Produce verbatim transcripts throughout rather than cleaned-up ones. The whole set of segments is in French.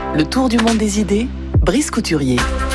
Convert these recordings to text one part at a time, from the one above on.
Le tour du monde des idées, Brice Couturier.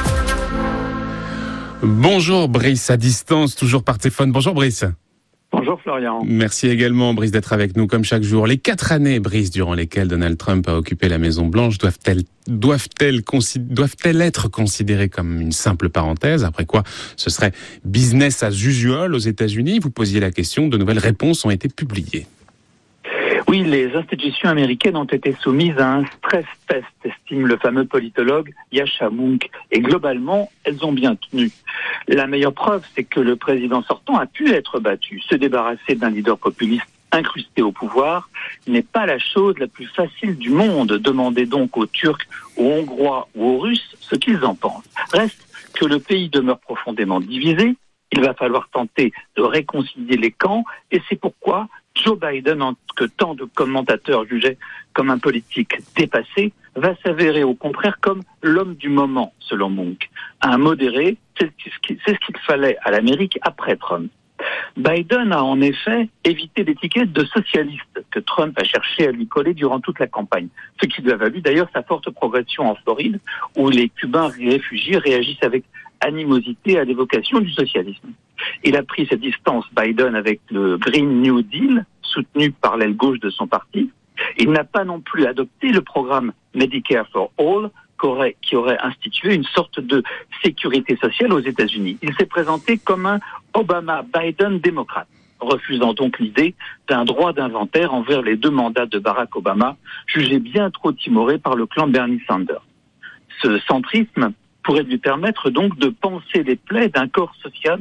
Bonjour Brice, à distance, toujours par téléphone. Bonjour Brice. Bonjour Florian. Merci également Brice d'être avec nous comme chaque jour. Les quatre années, Brice, durant lesquelles Donald Trump a occupé la Maison Blanche, doivent-elles, doivent-elles, consi- doivent-elles être considérées comme une simple parenthèse? Après quoi, ce serait business as usual aux États-Unis. Vous posiez la question, de nouvelles réponses ont été publiées. Oui, les institutions américaines ont été soumises à un stress test, estime le fameux politologue Yascha Mounk, et globalement, elles ont bien tenu. La meilleure preuve, c'est que le président sortant a pu être battu. Se débarrasser d'un leader populiste incrusté au pouvoir n'est pas la chose la plus facile du monde. Demandez donc aux Turcs, aux Hongrois ou aux Russes ce qu'ils en pensent. Reste que le pays demeure profondément divisé. Il va falloir tenter de réconcilier les camps, et c'est pourquoi Joe Biden, que tant de commentateurs jugeaient comme un politique dépassé, va s'avérer au contraire comme l'homme du moment, selon Mounk. Un modéré, c'est ce qu'il fallait à l'Amérique après Trump. Biden a en effet évité l'étiquette de socialiste que Trump a cherché à lui coller durant toute la campagne, ce qui lui a valu d'ailleurs sa forte progression en Floride, où les Cubains réfugiés réagissent avec animosité à l'évocation du socialisme. Il a pris sa distance, Biden, avec le Green New Deal, soutenu par l'aile gauche de son parti. Il n'a pas non plus adopté le programme Medicare for All, qu'aurait, qui aurait institué une sorte de sécurité sociale aux États-Unis. Il s'est présenté comme un Obama-Biden démocrate, refusant donc l'idée d'un droit d'inventaire envers les deux mandats de Barack Obama, jugés bien trop timorés par le clan Bernie Sanders. Ce centrisme pourrait lui permettre donc de panser les plaies d'un corps social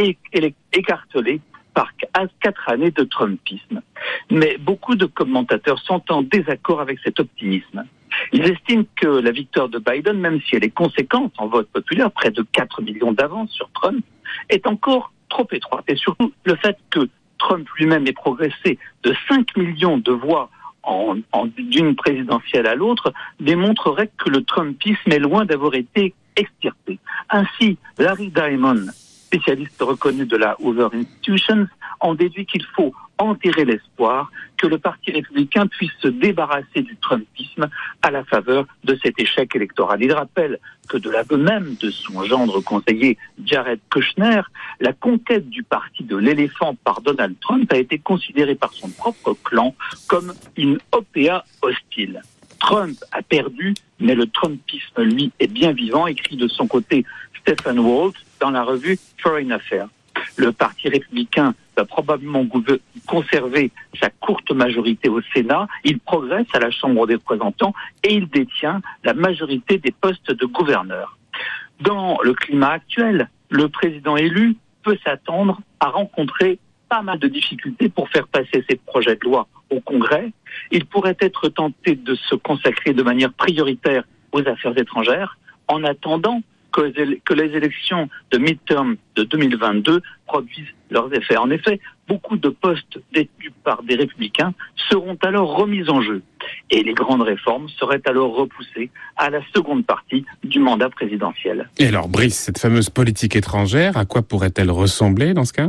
écartelé par quatre années de Trumpisme. Mais beaucoup de commentateurs sont en désaccord avec cet optimisme. Ils estiment que la victoire de Biden, même si elle est conséquente en vote populaire, près de quatre millions d'avance sur Trump, est encore trop étroite. Et surtout, le fait que Trump lui-même ait progressé de cinq millions de voix en, en, d'une présidentielle à l'autre démontrerait que le Trumpisme est loin d'avoir été extirpé. Ainsi, Larry Diamond, spécialiste reconnu de la Hoover Institution, en déduit qu'il faut enterrer l'espoir que le Parti républicain puisse se débarrasser du Trumpisme à la faveur de cet échec électoral. Il rappelle que de l'aveu même de son gendre conseiller Jared Kushner, la conquête du parti de l'éléphant par Donald Trump a été considérée par son propre clan comme une O P A hostile. Trump a perdu, mais le Trumpisme, lui, est bien vivant, écrit de son côté Stephen Walt dans la revue Foreign Affairs. Le Parti républicain va probablement conserver sa courte majorité au Sénat, il progresse à la Chambre des représentants et il détient la majorité des postes de gouverneur. Dans le climat actuel, le président élu peut s'attendre à rencontrer pas mal de difficultés pour faire passer ses projets de loi au Congrès. Il pourrait être tenté de se consacrer de manière prioritaire aux affaires étrangères en attendant que les élections de midterm de deux mille vingt-deux produisent leurs effets. En effet, beaucoup de postes détenus par des républicains seront alors remis en jeu et les grandes réformes seraient alors repoussées à la seconde partie du mandat présidentiel. Et alors Brice, cette fameuse politique étrangère, à quoi pourrait-elle ressembler dans ce cas ?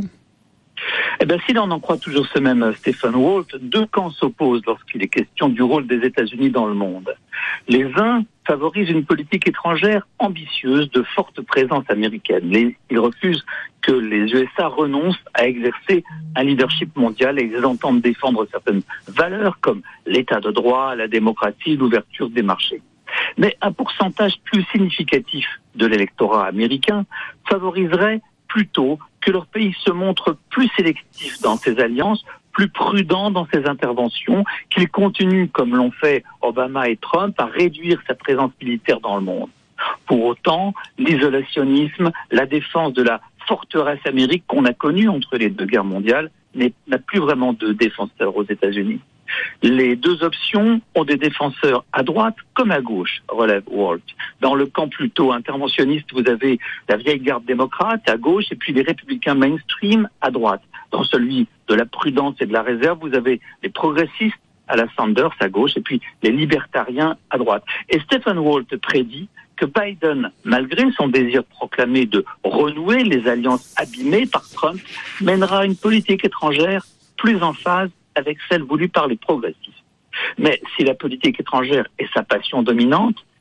Eh bien, si l'on en croit toujours ce même Stephen Walt, deux camps s'opposent lorsqu'il est question du rôle des États-Unis dans le monde. Les uns favorisent une politique étrangère ambitieuse de forte présence américaine. Les, ils refusent que les U S A renoncent à exercer un leadership mondial et ils entendent défendre certaines valeurs comme l'état de droit, la démocratie, l'ouverture des marchés. Mais un pourcentage plus significatif de l'électorat américain favoriserait plutôt que leur pays se montre plus sélectif dans ses alliances, plus prudent dans ses interventions, qu'il continue, comme l'ont fait Obama et Trump, à réduire sa présence militaire dans le monde. Pour autant, l'isolationnisme, la défense de la forteresse américaine qu'on a connue entre les deux guerres mondiales, n'a plus vraiment de défenseurs aux États-Unis. Les deux options ont des défenseurs à droite comme à gauche, relève Walt. Dans le camp plutôt interventionniste, vous avez la vieille garde démocrate à gauche et puis les républicains mainstream à droite. Dans celui de la prudence et de la réserve, vous avez les progressistes à la Sanders à gauche et puis les libertariens à droite. Et Stephen Walt prédit que Biden, malgré son désir proclamé de renouer les alliances abîmées par Trump, mènera une politique étrangère plus en phase avec celle voulue par les progressistes. Mais si la politique étrangère est sa passion dominante,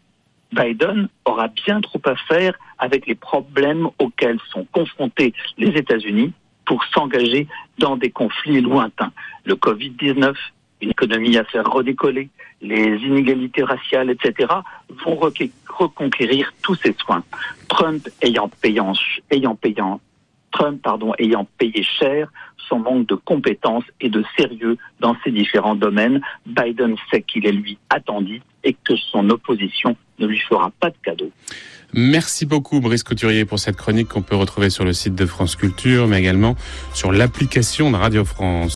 Biden aura bien trop à faire avec les problèmes auxquels sont confrontés les États-Unis pour s'engager dans des conflits lointains. Le covid dix-neuf, une économie à faire redécoller, les inégalités raciales, et cetera, vont requ- reconquérir tous ces soins. Trump ayant payant, ayant payant, Trump, pardon, ayant payé cher son manque de compétences et de sérieux dans ces différents domaines, Biden sait qu'il est lui attendu et que son opposition ne lui fera pas de cadeau. Merci beaucoup Brice Couturier pour cette chronique qu'on peut retrouver sur le site de France Culture, mais également sur l'application de Radio France.